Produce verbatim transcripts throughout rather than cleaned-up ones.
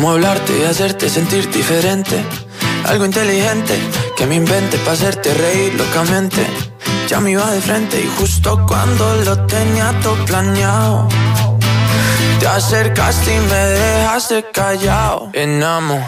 Cómo hablarte y hacerte sentir diferente. Algo inteligente que me invente para hacerte reír locamente. Ya me iba de frente y justo cuando lo tenía todo planeado, te acercaste y me dejaste callado, enamorado.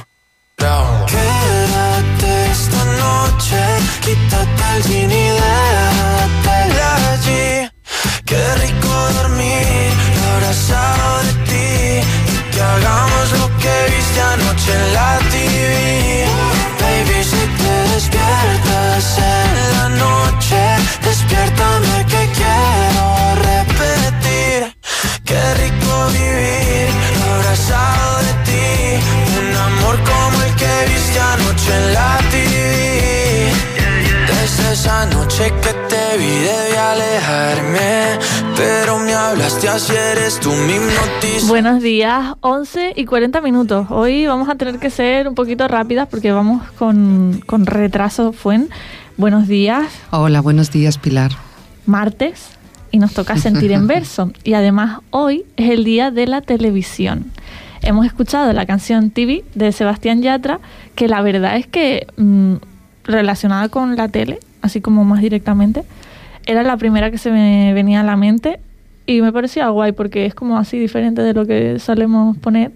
Quédate esta noche, quítate el jean y déjate allí. Qué rico dormir abrazado de ti, y que hagamos lo que viste anoche en la T V. Baby, si te despiertas en la noche, despiértame que quiero repetir. Qué rico vivir abrazado de ti, un amor como el que viste anoche en la T V. Desde esa noche que te vi debí alejarme, pero me hablaste así, eres tú mi hipnotiza. Buenos días, once y cuarenta minutos. Hoy vamos a tener que ser un poquito rápidas porque vamos con, con retraso, Fuen. Buenos días. Hola, buenos días, Pilar. Martes, y nos toca sentir en verso. Y además hoy es el día de la televisión. Hemos escuchado la canción T V de Sebastián Yatra, que la verdad es que mmm, relacionada con la tele, así como más directamente, era la primera que se me venía a la mente y me parecía guay porque es como así diferente de lo que solemos poner.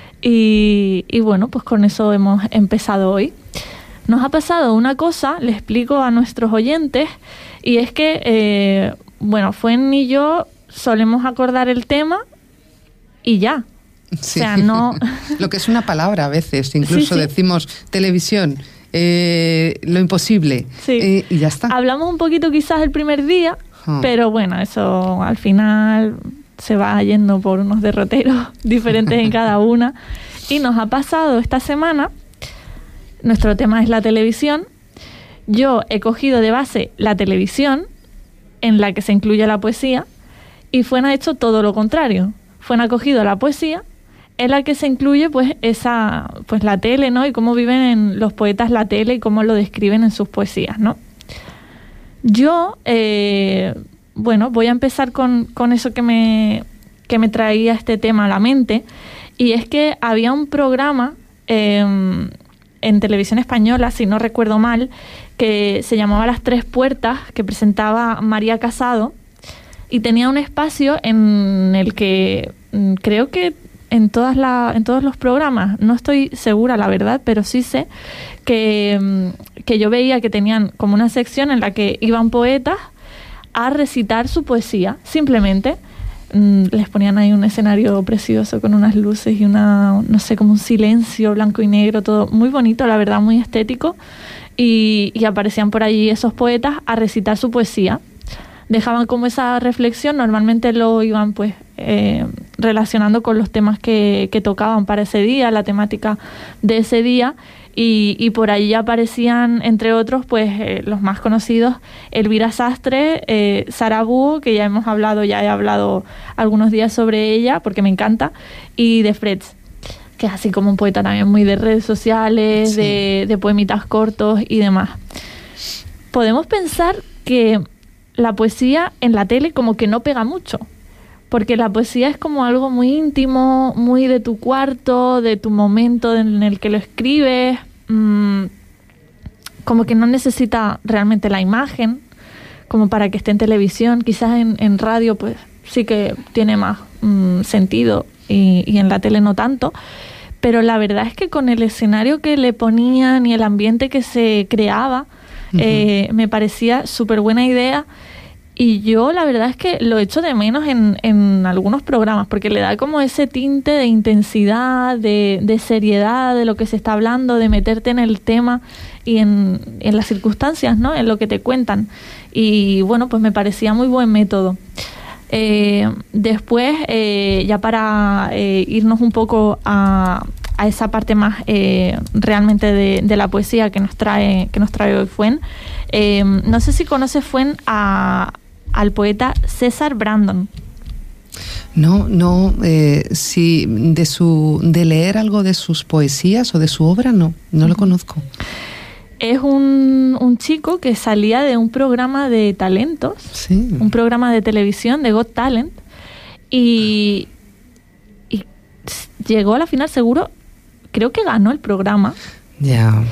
Y, y bueno, pues con eso hemos empezado hoy. Nos ha pasado una cosa, le explico a nuestros oyentes, y es que, eh, bueno, Fuen y yo solemos acordar el tema y ya. Sí. O sea, no... Lo que es una palabra a veces, incluso sí, sí. Decimos televisión, eh, lo imposible, sí. eh, y ya está. Hablamos un poquito quizás el primer día, oh. pero bueno, eso al final se va yendo por unos derroteros diferentes en cada una. Y nos ha pasado esta semana, nuestro tema es la televisión. Yo he cogido de base la televisión, en la que se incluye la poesía, y Fuen ha hecho todo lo contrario. Fuen ha cogido la poesía, en la que se incluye pues esa pues la tele, ¿no? Y cómo viven en los poetas la tele y cómo lo describen en sus poesías, ¿no? Yo, eh, bueno, voy a empezar con, con eso que me, que me traía este tema a la mente, y es que había un programa eh, en televisión española, si no recuerdo mal, que se llamaba Las Tres Puertas, que presentaba María Casado, y tenía un espacio en el que mm, creo que en todas la, en todos los programas, no estoy segura la verdad, pero sí sé que, que yo veía que tenían como una sección en la que iban poetas a recitar su poesía, simplemente mmm, les ponían ahí un escenario precioso con unas luces y una, no sé, como un silencio blanco y negro, todo muy bonito, la verdad, muy estético, y, y aparecían por allí esos poetas a recitar su poesía. Dejaban como esa reflexión, normalmente lo iban pues eh, relacionando con los temas que, que tocaban para ese día, la temática de ese día, y, y por allí aparecían, entre otros, pues eh, los más conocidos, Elvira Sastre, eh, Sara Búho, que ya hemos hablado, ya he hablado algunos días sobre ella, porque me encanta, y de Freds, que es así como un poeta también muy de redes sociales, sí. de, de poemitas cortos y demás. Podemos pensar que la poesía en la tele como que no pega mucho, porque la poesía es como algo muy íntimo, muy de tu cuarto, de tu momento en el que lo escribes, mmm, como que no necesita realmente la imagen como para que esté en televisión. Quizás en, en radio pues sí que tiene más mmm, sentido y, y en la tele no tanto, pero la verdad es que con el escenario que le ponían y el ambiente que se creaba, Uh-huh. Eh, me parecía súper buena idea, y yo la verdad es que lo echo de menos en, en algunos programas, porque le da como ese tinte de intensidad, de, de seriedad de lo que se está hablando, de meterte en el tema y en, en las circunstancias, ¿no? En lo que te cuentan, y bueno, pues me parecía muy buen método. Eh, después, eh, ya para eh, irnos un poco a, a esa parte más eh, realmente de, de la poesía que nos trae que nos trae hoy Fuen, eh, no sé si conoce Fuen a, al poeta César Brandon. No, no, eh, si de su de leer algo de sus poesías o de su obra, no, no lo conozco. Es un, un chico que salía de un programa de talentos, sí. un programa de televisión de Got Talent, y, y llegó a la final seguro creo que ganó el programa. Ya. Yeah.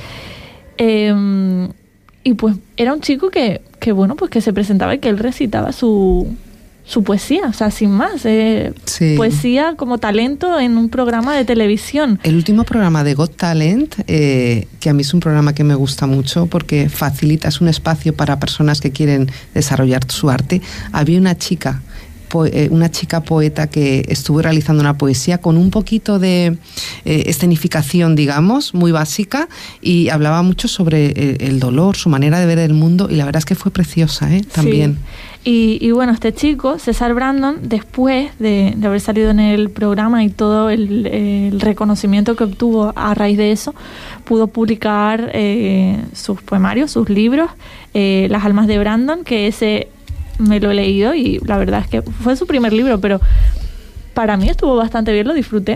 Eh, y pues era un chico que, que, bueno, pues que se presentaba y que él recitaba su, su poesía, o sea, sin más. Eh, sí. Poesía como talento en un programa de televisión. El último programa de Got Talent, eh, que a mí es un programa que me gusta mucho porque facilita, es un espacio para personas que quieren desarrollar su arte. Había una chica... una chica poeta que estuvo realizando una poesía con un poquito de eh, escenificación, digamos, muy básica, y hablaba mucho sobre el, el dolor, su manera de ver el mundo, y la verdad es que fue preciosa, ¿eh? También. Sí. Y, y bueno, este chico, César Brandon, después de, de haber salido en el programa y todo el, el reconocimiento que obtuvo a raíz de eso, pudo publicar eh, sus poemarios, sus libros, eh, Las almas de Brandon, que ese... me lo he leído y la verdad es que fue su primer libro, pero para mí estuvo bastante bien, lo disfruté.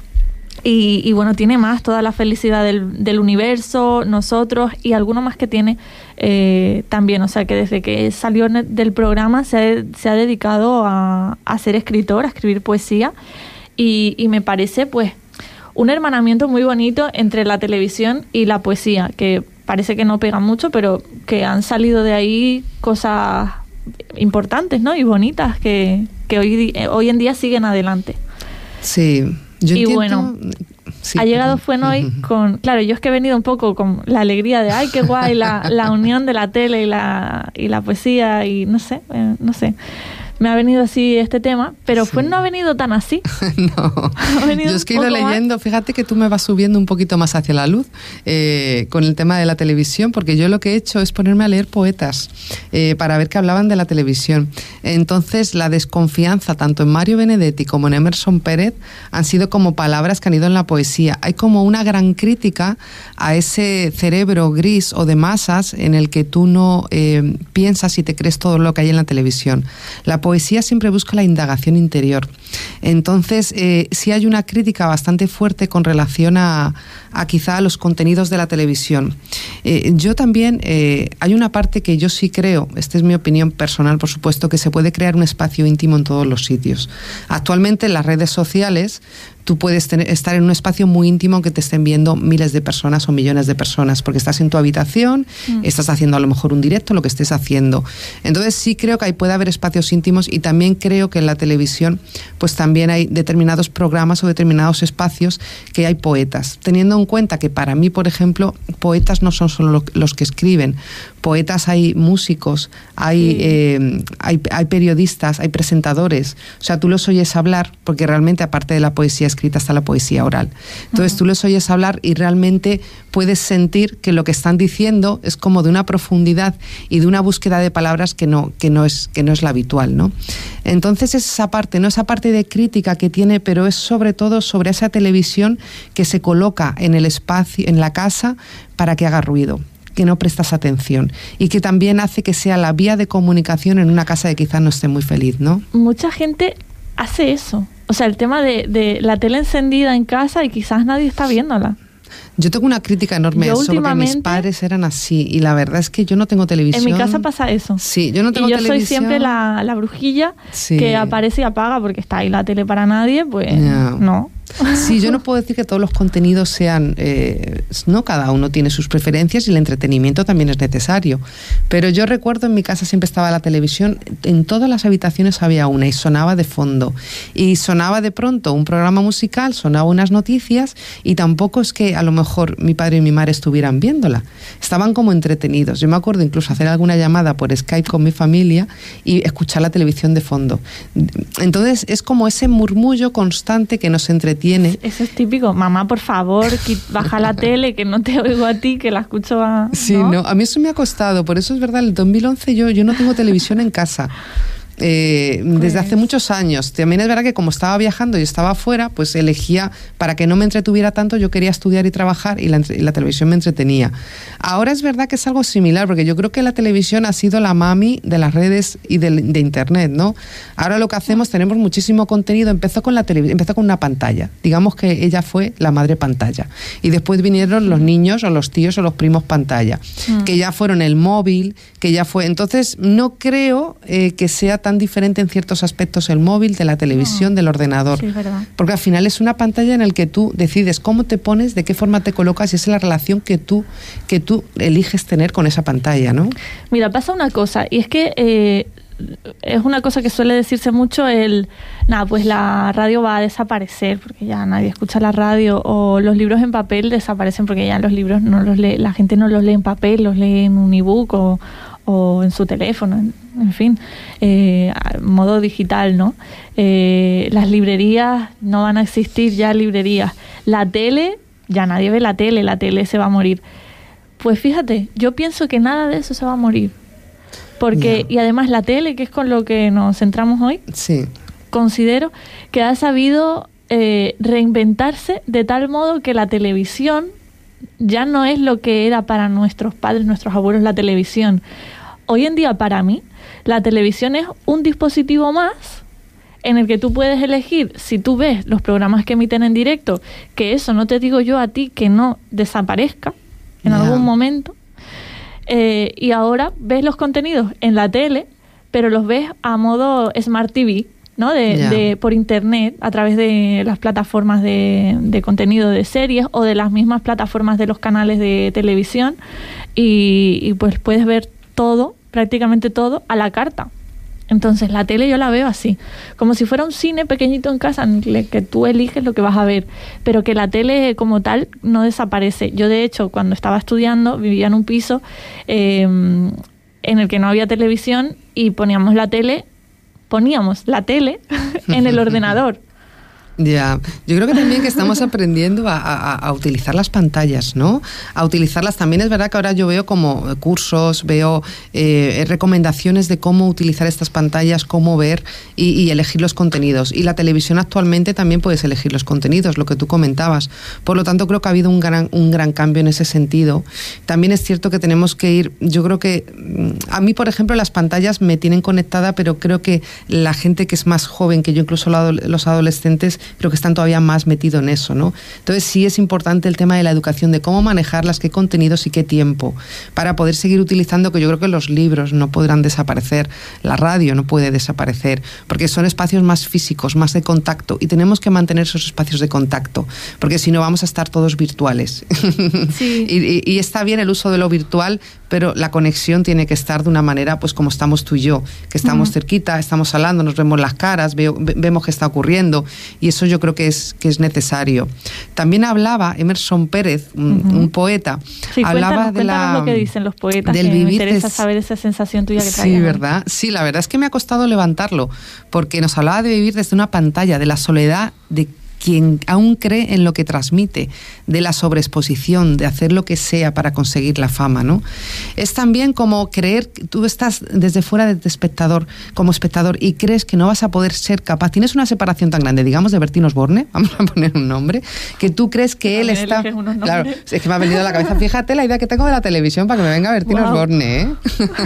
Y, y bueno, tiene más, Toda la felicidad del, del universo, Nosotros, y alguno más que tiene eh, también. O sea que desde que salió del programa se ha, se ha dedicado a, a ser escritor, a escribir poesía, y, y me parece pues un hermanamiento muy bonito entre la televisión y la poesía, que parece que no pegan mucho, pero que han salido de ahí cosas importantes, ¿no? Y bonitas que, que hoy, hoy en día siguen adelante. Sí, yo y entiendo... bueno, sí, ha llegado Fuenoy con... Claro, yo es que he venido un poco con la alegría de ¡ay, qué guay! La, la unión de la tele y la, y la poesía y no sé, eh, no sé. Me ha venido así este tema, pero sí. Fue no ha venido tan así. No, yo es que he ido leyendo, más. Fíjate que tú me vas subiendo un poquito más hacia la luz eh, con el tema de la televisión, porque yo lo que he hecho es ponerme a leer poetas eh, para ver qué hablaban de la televisión. Entonces, la desconfianza tanto en Mario Benedetti como en Emerson Pérez han sido como palabras que han ido en la poesía. Hay como una gran crítica a ese cerebro gris o de masas en el que tú no eh, piensas y te crees todo lo que hay en la televisión. La poesía siempre busca la indagación interior. Entonces, eh, sí hay una crítica bastante fuerte con relación a, a quizá a los contenidos de la televisión. Eh, yo también, eh, hay una parte que yo sí creo, esta es mi opinión personal, por supuesto, que se puede crear un espacio íntimo en todos los sitios. Actualmente en las redes sociales tú puedes tener, estar en un espacio muy íntimo que te estén viendo miles de personas o millones de personas, porque estás en tu habitación, mm. estás haciendo a lo mejor un directo, lo que estés haciendo. Entonces sí creo que ahí puede haber espacios íntimos, y también creo que en la televisión pues también hay determinados programas o determinados espacios que hay poetas. Teniendo en cuenta que para mí, por ejemplo, poetas no son solo los que escriben. Poetas hay músicos, hay, sí. eh, hay, hay periodistas, hay presentadores. O sea, tú los oyes hablar, porque realmente aparte de la poesía escrita está la poesía oral. Entonces uh-huh. tú los oyes hablar y realmente puedes sentir que lo que están diciendo es como de una profundidad y de una búsqueda de palabras que no, que no es, que no es la habitual, ¿no? Entonces es esa parte, no esa parte de crítica que tiene, pero es sobre todo sobre esa televisión que se coloca en el espacio, en la casa, para que haga ruido, que no prestas atención, y que también hace que sea la vía de comunicación en una casa que quizás no esté muy feliz, ¿no? Mucha gente hace eso. O sea, el tema de, de la tele encendida en casa y quizás nadie está viéndola. Yo tengo una crítica enorme yo a eso, porque mis padres eran así, y la verdad es que yo no tengo televisión. En mi casa pasa eso. Sí, yo no tengo y yo televisión. Soy siempre la, la brujilla sí. que aparece y apaga porque está ahí la tele para nadie, pues no. no. Sí, yo no puedo decir que todos los contenidos sean, eh, no, cada uno tiene sus preferencias y el entretenimiento también es necesario, pero yo recuerdo en mi casa siempre estaba la televisión, en todas las habitaciones había una y sonaba de fondo, y sonaba de pronto un programa musical, sonaba unas noticias, y tampoco es que a lo mejor mi padre y mi madre estuvieran viéndola, estaban como entretenidos. Yo me acuerdo incluso hacer alguna llamada por Skype con mi familia y escuchar la televisión de fondo. Entonces es como ese murmullo constante que nos entretiene. Tiene. Eso es típico. Mamá, por favor, baja la tele, que no te oigo a ti, que la escucho a... Sí, no, no a mí eso me ha costado. Por eso es verdad, el dos mil once yo, yo no tengo televisión en casa. Eh, pues. Desde hace muchos años. También es verdad que como estaba viajando y estaba afuera, pues elegía, para que no me entretuviera tanto, yo quería estudiar y trabajar, y la, y la televisión me entretenía. Ahora es verdad que es algo similar, porque yo creo que la televisión ha sido la mami de las redes y de, de internet, ¿no? Ahora lo que hacemos, tenemos muchísimo contenido. Empezó con la televisión, empezó con una pantalla. Digamos que ella fue la madre pantalla. Y después vinieron los niños o los tíos o los primos pantalla, mm. que ya fueron el móvil, que ya fue... Entonces, no creo eh, que sea tan diferente en ciertos aspectos el móvil, de la televisión, no. del ordenador. Sí, verdad. Porque al final es una pantalla en la que tú decides cómo te pones, de qué forma te colocas, y esa es la relación que tú, que tú eliges tener con esa pantalla, ¿no? Mira, pasa una cosa, y es que eh, es una cosa que suele decirse mucho, el, nada, pues la radio va a desaparecer porque ya nadie escucha la radio, o los libros en papel desaparecen porque ya los libros no los lee, la gente no los lee en papel, los lee en un ebook o, o en su teléfono, en, en fin, eh, modo digital, ¿no? Eh, las librerías, no van a existir ya librerías. La tele, ya nadie ve la tele, la tele se va a morir. Pues fíjate, yo pienso que nada de eso se va a morir. Porque, yeah. y además la tele, que es con lo que nos centramos hoy, sí. considero que ha sabido eh, reinventarse de tal modo que la televisión ya no es lo que era para nuestros padres, nuestros abuelos, la televisión. Hoy en día, para mí, la televisión es un dispositivo más en el que tú puedes elegir, si tú ves los programas que emiten en directo, que eso no te digo yo a ti que no desaparezca en yeah. algún momento, eh, y ahora ves los contenidos en la tele, pero los ves a modo Smart T V, ¿no? De, yeah. de por internet, a través de las plataformas de, de contenido de series o de las mismas plataformas de los canales de televisión, y, y pues puedes ver todo, prácticamente todo, a la carta. Entonces la tele yo la veo así, como si fuera un cine pequeñito en casa en el que tú eliges lo que vas a ver, pero que la tele como tal no desaparece. Yo de hecho cuando estaba estudiando vivía en un piso eh, en el que no había televisión, y poníamos la tele, poníamos la tele en el ordenador. Ya, yo creo que también que estamos aprendiendo a, a, a utilizar las pantallas, ¿no? A utilizarlas. También es verdad que ahora yo veo como cursos, veo eh, recomendaciones de cómo utilizar estas pantallas, cómo ver y, y elegir los contenidos. Y la televisión actualmente también puedes elegir los contenidos, lo que tú comentabas. Por lo tanto, creo que ha habido un gran, un gran cambio en ese sentido. También es cierto que tenemos que ir, yo creo que, a mí, por ejemplo, las pantallas me tienen conectada, pero creo que la gente que es más joven que yo, incluso los adolescentes, creo que están todavía más metidos en eso, ¿no? Entonces sí es importante el tema de la educación, de cómo manejarlas, qué contenidos y qué tiempo, para poder seguir utilizando, que yo creo que los libros no podrán desaparecer, la radio no puede desaparecer, porque son espacios más físicos, más de contacto, y tenemos que mantener esos espacios de contacto, porque si no vamos a estar todos virtuales. Sí. y, y, y está bien el uso de lo virtual, pero la conexión tiene que estar de una manera, pues como estamos tú y yo, que estamos uh-huh. cerquita, estamos hablando, nos vemos las caras, veo, vemos qué está ocurriendo, y eso yo creo que es, que es necesario. También hablaba Emerson Pérez, un, uh-huh. un poeta, sí, hablaba cuéntanos, de la... Cuéntanos lo que dicen los poetas, del que vivir, me interesa es, saber esa sensación tuya que traías. Sí, ¿verdad? Sí, la verdad es que me ha costado levantarlo, porque nos hablaba de vivir desde una pantalla, de la soledad, de quien aún cree en lo que transmite, de la sobreexposición, de hacer lo que sea para conseguir la fama, ¿no? Es también como creer que tú estás desde fuera de espectador, como espectador, y crees que no vas a poder ser capaz. Tienes una separación tan grande, digamos, de Bertín Osborne, vamos a poner un nombre, que tú crees que él está... Claro, es que me ha venido a la cabeza, fíjate la idea que tengo de la televisión para que me venga Bertín wow. Osborne, ¿eh?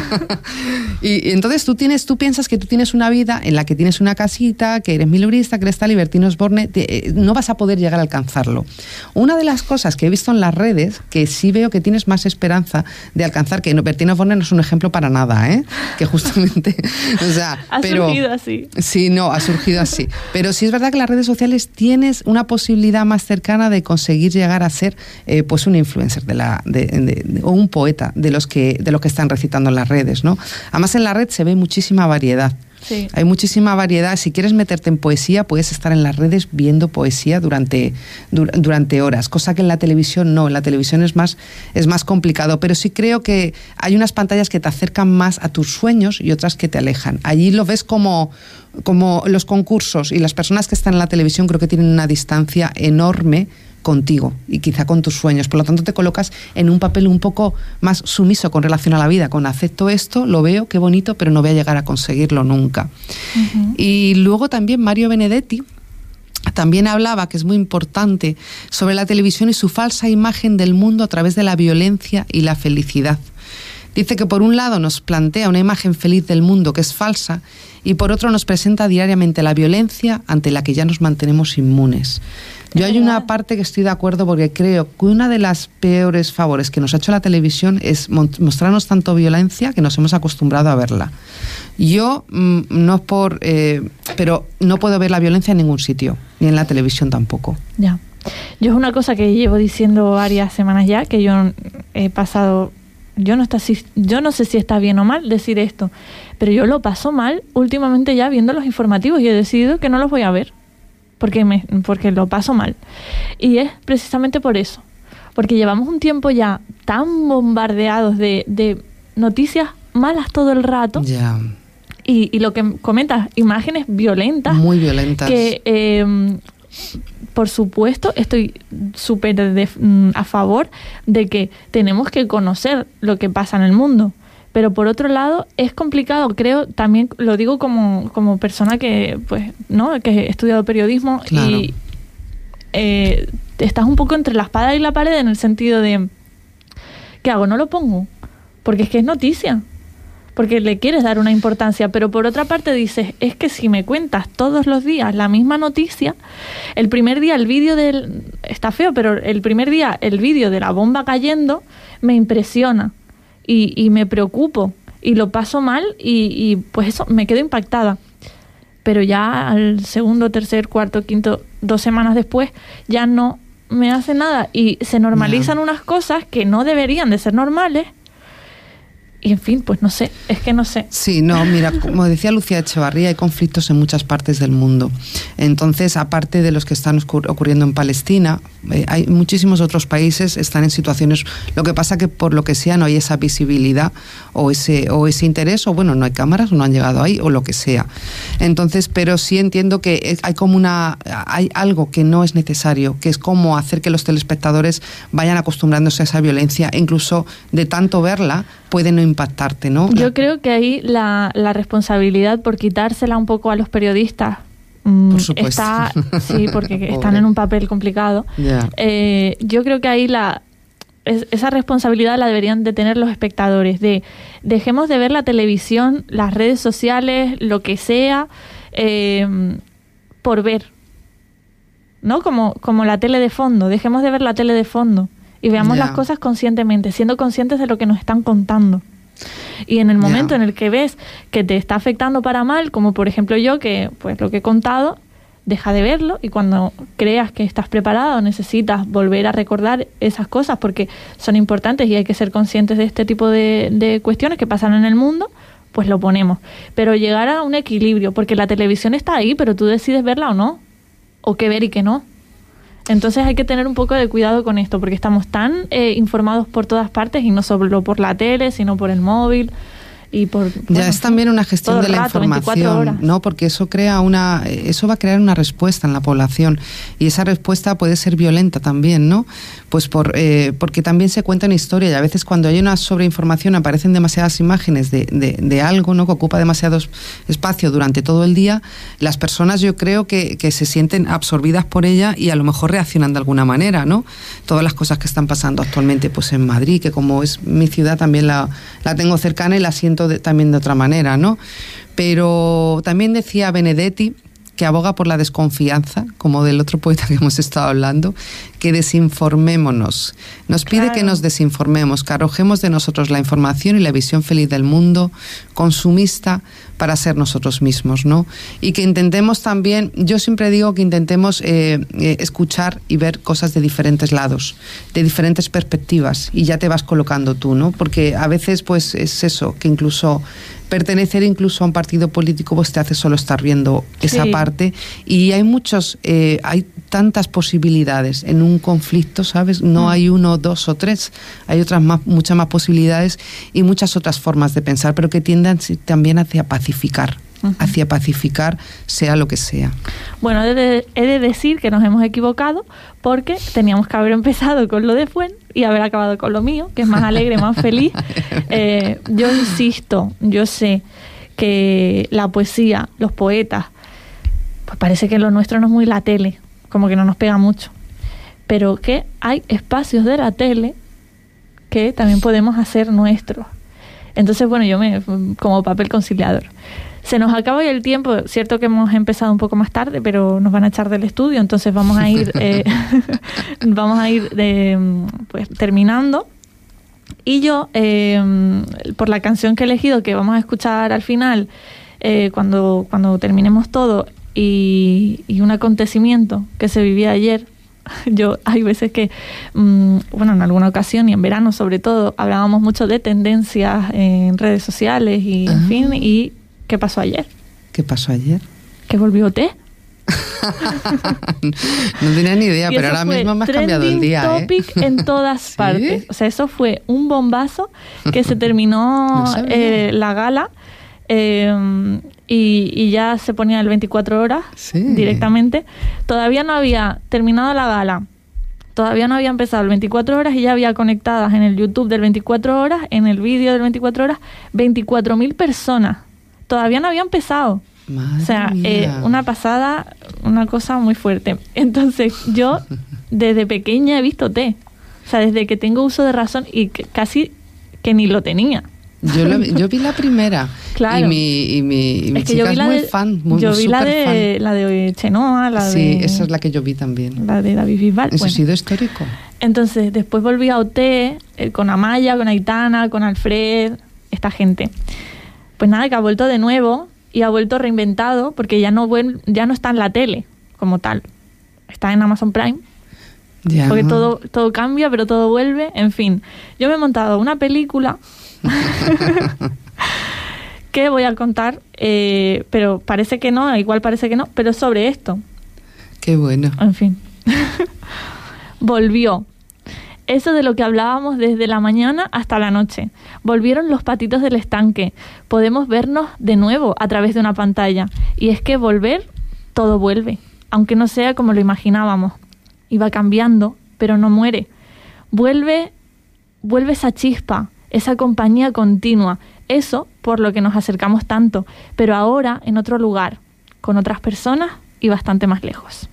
y, y entonces tú tienes, tú piensas que tú tienes una vida en la que tienes una casita, que eres mileurista, que eres tal, y Bertín Osborne... Te, no vas a poder llegar a alcanzarlo. Una de las cosas que he visto en las redes, que sí veo que tienes más esperanza de alcanzar, que Bertín Osborne no es un ejemplo para nada, ¿eh? Que justamente... o sea, ha pero, surgido así. Sí, no, ha surgido así. Pero sí es verdad que en las redes sociales tienes una posibilidad más cercana de conseguir llegar a ser eh, pues un influencer de la, de, de, de, o un poeta de los que, de los que están recitando en las redes, ¿no? Además en la red se ve muchísima variedad. Sí. Hay muchísima variedad. Si quieres meterte en poesía, puedes estar en las redes viendo poesía durante, dur, durante horas, cosa que en la televisión no. En la televisión es más, es más complicado, pero sí creo que hay unas pantallas que te acercan más a tus sueños y otras que te alejan. Allí lo ves como, como los concursos, y las personas que están en la televisión creo que tienen una distancia enorme contigo y quizá con tus sueños. Por lo tanto, te colocas en un papel un poco más sumiso con relación a la vida, con acepto esto, lo veo, qué bonito, pero no voy a llegar a conseguirlo nunca. Uh-huh. Y luego también Mario Benedetti también hablaba, que es muy importante, sobre la televisión y su falsa imagen del mundo a través de la violencia y la felicidad. Dice que por un lado nos plantea una imagen feliz del mundo que es falsa, y por otro nos presenta diariamente la violencia ante la que ya nos mantenemos inmunes. Yo hay una parte que estoy de acuerdo porque creo que una de las peores favores que nos ha hecho la televisión es mostrarnos tanto violencia que nos hemos acostumbrado a verla. Yo, mmm, no es por... Eh, pero no puedo ver la violencia en ningún sitio, ni en la televisión tampoco. Ya. Yo es una cosa que llevo diciendo varias semanas ya, que yo he pasado... Yo no, está, yo no sé si está bien o mal decir esto, pero yo lo paso mal últimamente ya viendo los informativos y he decidido que no los voy a ver. Porque, me, porque lo paso mal. Y es precisamente por eso. Porque llevamos un tiempo ya tan bombardeados de, de noticias malas todo el rato. Ya. Yeah. Y, y lo que comentas, imágenes violentas. Muy violentas. Que, eh, por supuesto, estoy súper a favor de que tenemos que conocer lo que pasa en el mundo. Pero por otro lado, es complicado, creo, también lo digo como, como persona que, pues, ¿no? que he estudiado periodismo. Claro. Y eh, estás un poco entre la espada y la pared en el sentido de, ¿qué hago? No lo pongo, porque es que es noticia, porque le quieres dar una importancia, pero por otra parte dices, es que si me cuentas todos los días la misma noticia, el primer día el vídeo del... está feo, pero el primer día el vídeo de la bomba cayendo me impresiona. Y, y me preocupo y lo paso mal y, y pues eso, me quedo impactada. Pero ya al segundo, tercer, cuarto, quinto, dos semanas después ya no me hace nada y se normalizan no. unas cosas que no deberían de ser normales. Y en fin, pues no sé, es que no sé. Sí, no, mira, como decía Lucía Echevarría, hay conflictos en muchas partes del mundo. Entonces, aparte de los que están ocurriendo en Palestina, eh, hay muchísimos otros países están en situaciones, lo que pasa que por lo que sea no hay esa visibilidad o ese, o ese interés, o bueno, no hay cámaras, o no han llegado ahí, o lo que sea. Entonces, pero sí entiendo que hay como una, hay algo que no es necesario, que es como hacer que los telespectadores vayan acostumbrándose a esa violencia, incluso de tanto verla, puede no impactarte, ¿no? Yo creo que ahí la, la responsabilidad por quitársela un poco a los periodistas mmm, por supuesto. Está, sí, porque están en un papel complicado. Yeah. Eh, yo creo que ahí la es, esa responsabilidad la deberían de tener los espectadores, de dejemos de ver la televisión, las redes sociales, lo que sea, eh, por ver, ¿no? Como, como la tele de fondo, dejemos de ver la tele de fondo. Y veamos yeah. las cosas conscientemente, siendo conscientes de lo que nos están contando. Y en el momento yeah. en el que ves que te está afectando para mal, como por ejemplo yo, que pues lo que he contado, deja de verlo y cuando creas que estás preparado necesitas volver a recordar esas cosas porque son importantes y hay que ser conscientes de este tipo de, de cuestiones que pasan en el mundo, pues lo ponemos. Pero llegar a un equilibrio, porque la televisión está ahí, pero tú decides verla o no, o qué ver y qué no. Entonces hay que tener un poco de cuidado con esto, porque estamos tan eh, informados por todas partes, y no solo por la tele, sino por el móvil y por... Ya bueno, es también una gestión de la rato, información, ¿no? Porque eso crea una, eso va a crear una respuesta en la población, y esa respuesta puede ser violenta también, ¿no? Pues por eh, porque también se cuenta una historia, y a veces cuando hay una sobreinformación aparecen demasiadas imágenes de, de, de algo, ¿no? Que ocupa demasiado espacio durante todo el día, las personas yo creo que, que se sienten absorbidas por ella y a lo mejor reaccionan de alguna manera, ¿no? Todas las cosas que están pasando actualmente pues en Madrid, que como es mi ciudad también la, la tengo cercana y la siento de, también de otra manera, ¿no? Pero también decía Benedetti, que aboga por la desconfianza, como del otro poeta que hemos estado hablando, que desinformémonos. Nos pide claro. que nos desinformemos, que arrojemos de nosotros la información y la visión feliz del mundo, consumista, para ser nosotros mismos, ¿no? Y que intentemos también, yo siempre digo que intentemos eh, eh, escuchar y ver cosas de diferentes lados, de diferentes perspectivas, y ya te vas colocando tú, ¿no? Porque a veces pues es eso, que incluso pertenecer incluso a un partido político pues te hace solo estar viendo esa sí. parte, y hay muchos, eh, hay tantas posibilidades en un conflicto, ¿sabes? No mm. hay uno, dos o tres, hay otras más, muchas más posibilidades y muchas otras formas de pensar, pero que tiendan también hacia pacificar, uh-huh. hacia pacificar sea lo que sea. Bueno, he de, he de decir que nos hemos equivocado porque teníamos que haber empezado con lo de Fuen y haber acabado con lo mío, que es más alegre, más feliz. Eh, yo insisto, yo sé que la poesía, los poetas, pues parece que lo nuestro no es muy la tele, como que no nos pega mucho, pero que hay espacios de la tele que también podemos hacer nuestros. Entonces, bueno, yo me como papel conciliador. Se nos acaba hoy el tiempo, cierto que hemos empezado un poco más tarde, pero nos van a echar del estudio, entonces vamos a ir eh, vamos a ir de, pues, terminando. Y yo, eh, por la canción que he elegido, que vamos a escuchar al final, eh, cuando, cuando terminemos todo, y, y un acontecimiento que se vivía ayer, yo hay veces que, mmm, bueno, en alguna ocasión y en verano sobre todo, hablábamos mucho de tendencias en redes sociales y en Ajá. fin, y ¿qué pasó ayer? ¿Qué pasó ayer? Que volvió O T. No tenía ni idea, Y pero eso ahora fue mismo me has cambiado el día, topic ¿eh? en todas ¿Sí? partes. O sea, eso fue un bombazo que se terminó No sabía. eh, la gala eh, y, y ya se ponía el veinticuatro horas Sí. directamente. Todavía no había terminado la gala. Todavía no había empezado el veinticuatro horas y ya había conectadas en el YouTube del veinticuatro horas, en el vídeo del veinticuatro horas, veinticuatro mil personas. Todavía no había empezado. Madre O sea, eh, mía. una pasada, una cosa muy fuerte. Entonces, yo desde pequeña he visto O T. O sea, desde que tengo uso de razón y que casi que ni lo tenía. Yo, lo, yo vi la primera. Claro. Y mi, y mi, y mi Es que chica yo vi es la muy de, fan, muy yo vi la súper de, fan. la de Chenoa, la Sí, de... esa es la que yo vi también. La de David Bisbal. Eso ha Bueno. sido histórico. Entonces, después volví a O T, eh, con Amaya, con Aitana, con Alfred, esta gente. Pues nada, que ha vuelto de nuevo y ha vuelto reinventado porque ya no, vuel- ya no está en la tele como tal. Está en Amazon Prime. Ya. Porque todo, todo cambia, pero todo vuelve. En fin, yo me he montado una película que voy a contar, eh, pero parece que no, igual parece que no, pero sobre esto. Qué bueno. En fin. Volvió. Eso de lo que hablábamos desde la mañana hasta la noche. Volvieron los patitos del estanque. Podemos vernos de nuevo a través de una pantalla. Y es que volver, todo vuelve. Aunque no sea como lo imaginábamos. Iba cambiando, pero no muere. Vuelve, vuelve esa chispa, esa compañía continua. Eso por lo que nos acercamos tanto. Pero ahora en otro lugar, con otras personas y bastante más lejos.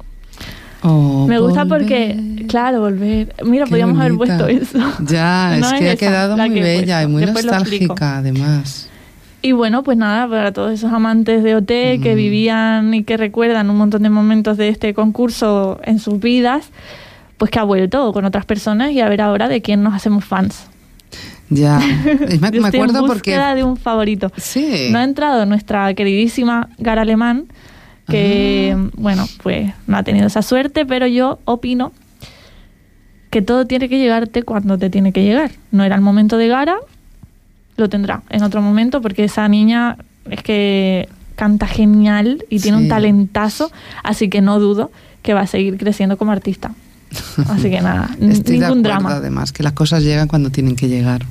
Oh, Me gusta volver. porque, claro, volver. Mira, Qué podríamos haber bonita. puesto eso. Ya, No es es que ha esa quedado la muy que he bella puesto. y muy Después lo explico. nostálgica, además. Y bueno, pues nada, para todos esos amantes de O T que Mm. vivían y que recuerdan un montón de momentos de este concurso en sus vidas, pues que ha vuelto con otras personas y a ver ahora de quién nos hacemos fans. Ya, Es- me, Yo me estoy acuerdo en porque... búsqueda de un favorito. Sí. No ha entrado nuestra queridísima Gara Alemán, que, Ah. bueno, pues no ha tenido esa suerte, pero yo opino que todo tiene que llegarte cuando te tiene que llegar. No era el momento de Gara, lo tendrá en otro momento, porque esa niña es que canta genial y tiene Sí. un talentazo, así que no dudo que va a seguir creciendo como artista. Así que nada, Estoy de ningún acuerdo, drama. además, que las cosas llegan cuando tienen que llegar.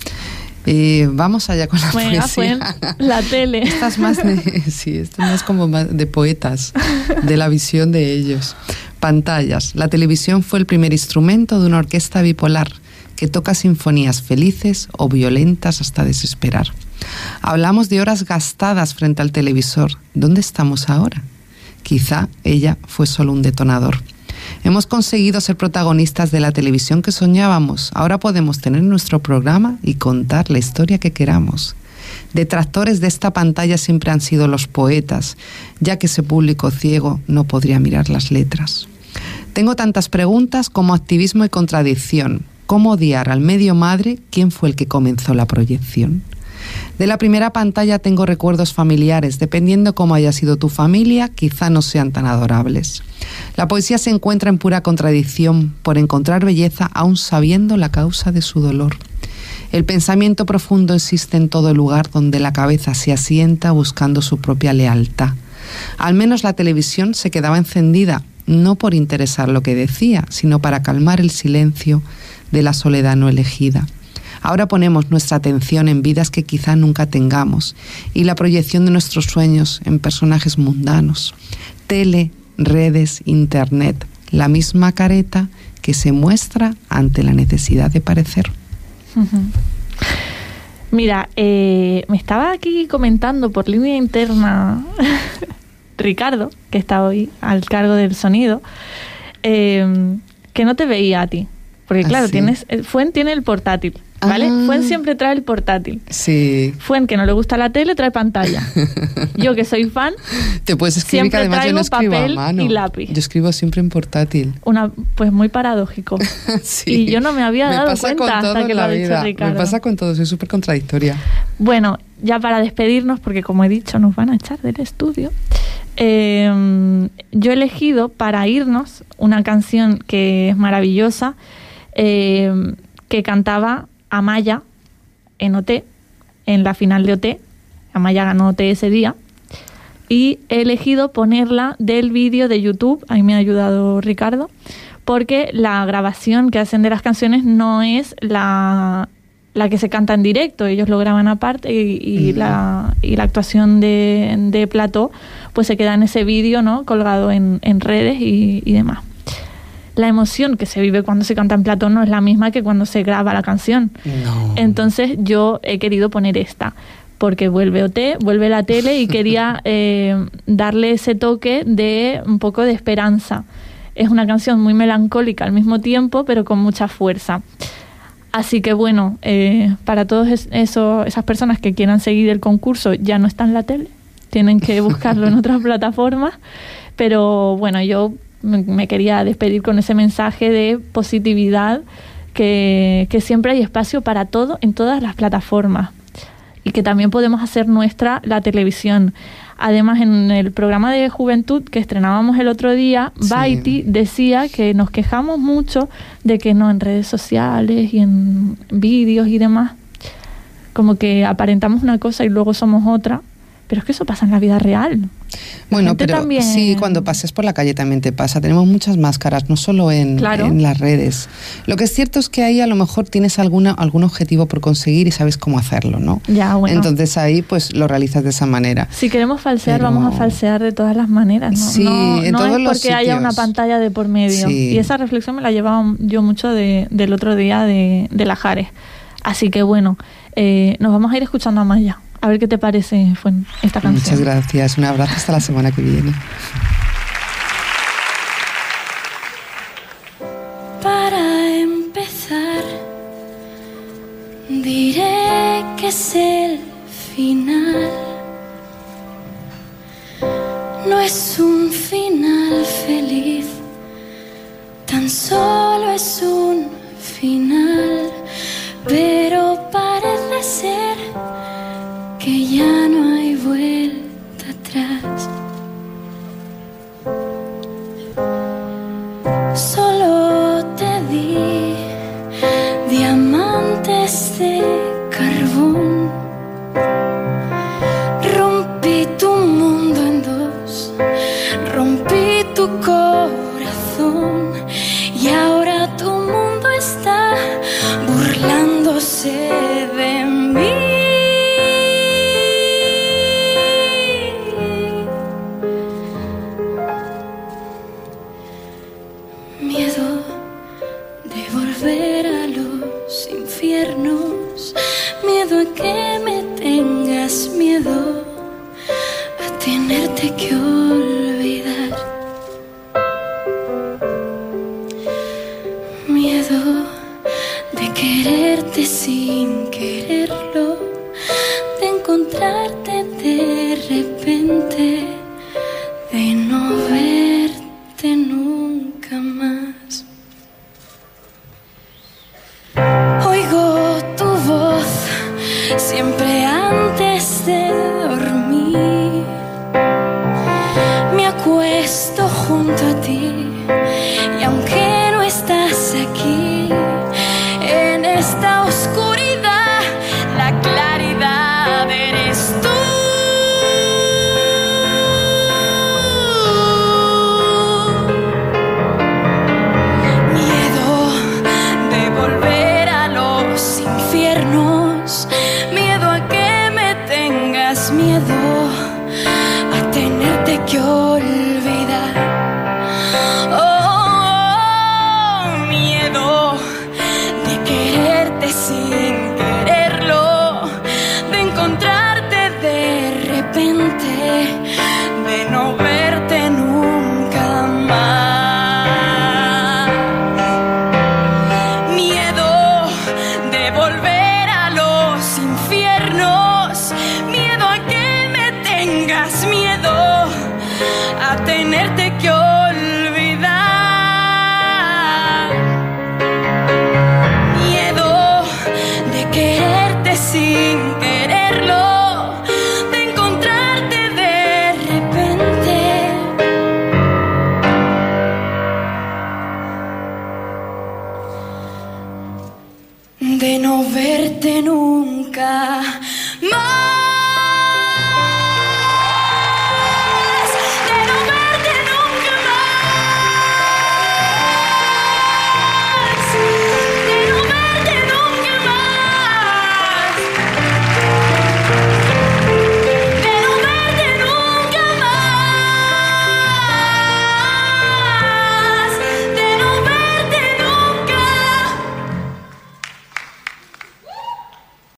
Eh, vamos allá con la Venga, poesía. pues, la tele. Esta es más de, sí, esto es más como más de poetas, de la visión de ellos. Pantallas. La televisión fue el primer instrumento de una orquesta bipolar que toca sinfonías felices o violentas hasta desesperar. Hablamos de horas gastadas frente al televisor. ¿Dónde estamos ahora? Quizá ella fue solo un detonador. Hemos conseguido ser protagonistas de la televisión que soñábamos. Ahora podemos tener nuestro programa y contar la historia que queramos. Detractores de esta pantalla siempre han sido los poetas, ya que ese público ciego no podría mirar las letras. Tengo tantas preguntas como activismo y contradicción. ¿Cómo odiar al medio madre? ¿Quién fue el que comenzó la proyección? De la primera pantalla tengo recuerdos familiares. Dependiendo cómo haya sido tu familia, quizá no sean tan adorables. La poesía se encuentra en pura contradicción por encontrar belleza aún sabiendo la causa de su dolor. El pensamiento profundo existe en todo lugar donde la cabeza se asienta buscando su propia lealtad. Al menos la televisión se quedaba encendida, no por interesar lo que decía, sino para calmar el silencio de la soledad no elegida. Ahora ponemos nuestra atención en vidas que quizá nunca tengamos y la proyección de nuestros sueños en personajes mundanos. Tele, redes, internet, la misma careta que se muestra ante la necesidad de parecer. Uh-huh. Mira, eh, me estaba aquí comentando por línea interna Ricardo, que está hoy al cargo del sonido, eh, que no te veía a ti. Porque ¿Ah, claro, sí? tienes, Fuen tiene el portátil. ¿vale? Ah. Fuen siempre trae el portátil. Sí. Fuen, que no le gusta la tele, trae pantalla. Yo, que soy fan, te puedes escribir, siempre que además traigo yo no escribo papel a mano. y lápiz. Yo escribo siempre en portátil. Una, pues muy paradójico. Sí. Y yo no me había me dado pasa cuenta con todo hasta que en lo la ha dicho vida. Ricardo. Me pasa con todo, soy súper contradictoria. Bueno, ya para despedirnos, porque como he dicho, nos van a echar del estudio, eh, yo he elegido para irnos una canción que es maravillosa, eh, que cantaba Amaya en O T, en la final de O T. Amaya ganó O T ese día. Y he elegido ponerla del vídeo de YouTube, ahí me ha ayudado Ricardo, porque la grabación que hacen de las canciones no es la... la que se canta en directo, ellos lo graban aparte y, y, mm. la, y la actuación de, de plató pues se queda en ese vídeo, ¿no? Colgado en, en redes y, y demás. La emoción que se vive cuando se canta en plató no es la misma que cuando se graba la canción. No. Entonces yo he querido poner esta, porque vuelve O T, vuelve la tele y quería eh, darle ese toque de un poco de esperanza. Es una canción muy melancólica al mismo tiempo, pero con mucha fuerza. Así que bueno, eh, para todas eso, esas personas que quieran seguir el concurso, ya no está en la tele, tienen que buscarlo en otras plataformas, pero bueno, yo me, me quería despedir con ese mensaje de positividad, que, que siempre hay espacio para todo en todas las plataformas y que también podemos hacer nuestra la televisión. Además, en el programa de Juventud que estrenábamos el otro día, sí. Baiti decía que nos quejamos mucho de que no en redes sociales y en vídeos y demás, como que aparentamos una cosa y luego somos otra, pero es que eso pasa en la vida real. Bueno, pero también... sí, cuando pases por la calle también te pasa. Tenemos muchas máscaras, no solo en, claro. en las redes. Lo que es cierto es que ahí a lo mejor tienes alguna, algún objetivo por conseguir y sabes cómo hacerlo, ¿no? Ya, bueno. Entonces ahí pues lo realizas de esa manera. Si queremos falsear, pero... vamos a falsear de todas las maneras, ¿no? Sí, no, en no todos es los porque haya sitios. una pantalla de por medio. Sí. Y esa reflexión me la llevaba yo mucho de, del otro día de, de Lajares. Así que bueno, eh, nos vamos a ir escuchando a Maya. A ver qué te parece fue esta canción. Muchas gracias. Un abrazo hasta la semana que viene. Para empezar, diré que es el final. No es un final feliz, tan solo es un final. Pero parece ser que ya no hay vuelta atrás. Solo te di diamantes de carbón. Rompí tu mundo en dos, rompí tu corazón. Y ahora tu mundo está burlándose de mí. Miedo de volver a los infiernos, miedo a que me tengas, miedo a tenerte que olvidar, miedo de quererte sin quererlo, de encontrarte de repente, de no verte nunca más. Oigo tu voz siempre antes de dormir. Me acuesto junto a ti y aunque no estás aquí, en esta oscuridad la claridad eres tú. Miedo de volver a los infiernos, miedo a que me tengas, miedo a tenerte que olvidar. Oh, miedo de quererte sin quererlo, de encontrarte de repente, de no verte nunca más. Miedo de volver tenerte que olvidar. Miedo de quererte sin quererlo, de encontrarte de repente. De no verte nunca